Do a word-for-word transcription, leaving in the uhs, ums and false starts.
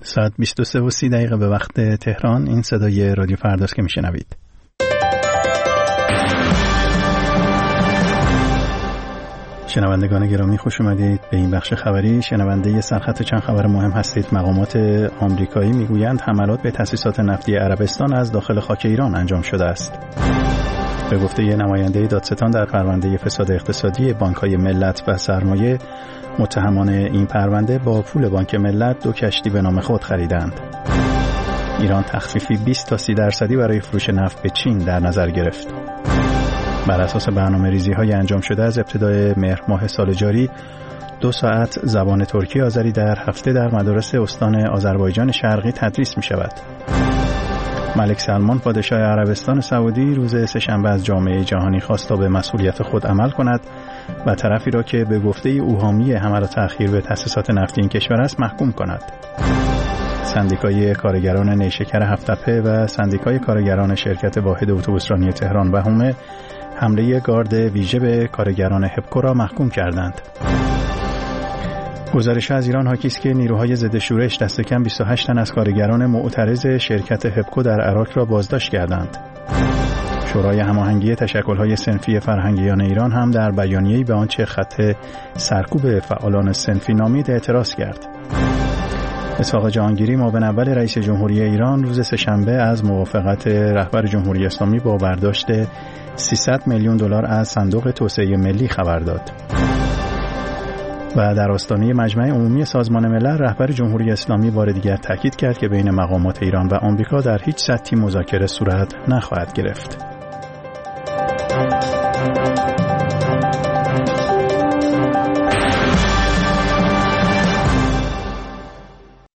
ساعت بیست و سه و سی دقیقه به وقت تهران. این صدای رادیو فرداست که میشنوید. شنوندگان گرامی خوش اومدید به این بخش خبری. شنونده سرخط چند خبر مهم هستید. مقامات آمریکایی میگویند حملات به تأسیسات نفتی عربستان از داخل خاک ایران انجام شده است. به گفته نماینده دادستان در پرونده فساد اقتصادی بانک‌های ملت و سرمایه، متهمان این پرونده با پول بانک ملت دو کشتی به نام خود خریدند. ایران تخفیفی بیست تا سی درصدی برای فروش نفت به چین در نظر گرفت. بر اساس برنامه‌ریزی‌های انجام شده از ابتدای مهر ماه سال جاری، دو ساعت زبان ترکی آذری در هفته در مدارس استان آذربایجان شرقی تدریس می‌شود. ملک سلمان پادشاه عربستان سعودی روز سه‌شنبه از جامعه جهانی خواست تا به مسئولیت خود عمل کند و طرفی را که به گفته او حامی حمل و تأخیر به تأسیسات نفتی این کشور است محکوم کند. سندیکای کارگران نیشکر هفت‌تپه و سندیکای کارگران شرکت واحد اتوبوسرانی تهران و هومه حمله گارد ویژه به کارگران هپکو را محکوم کردند. گزارش از ایران حاکی است که نیروهای ضد شورش دست کم بیست و هشت تن از کارگران معترض شرکت هپکو در عراق را بازداشت کردند. شورای هماهنگی تشکل‌های صنفی فرهنگیان ایران هم در بیانیه‌ای به آنچه خط سرکوب فعالان صنفی نامید اعتراض کرد. اسحاق جهانگیری معاون اول رئیس جمهوری ایران روز سه‌شنبه از موافقت رهبر جمهوری اسلامی با برداشت سیصد میلیون دلار از صندوق توسعه ملی خبر داد. و در آستانه مجمع عمومی سازمان ملل، رهبر جمهوری اسلامی بار دیگر تاکید کرد که بین مقامات ایران و آمریکا در هیچ سطحی مذاکره صورت نخواهد گرفت.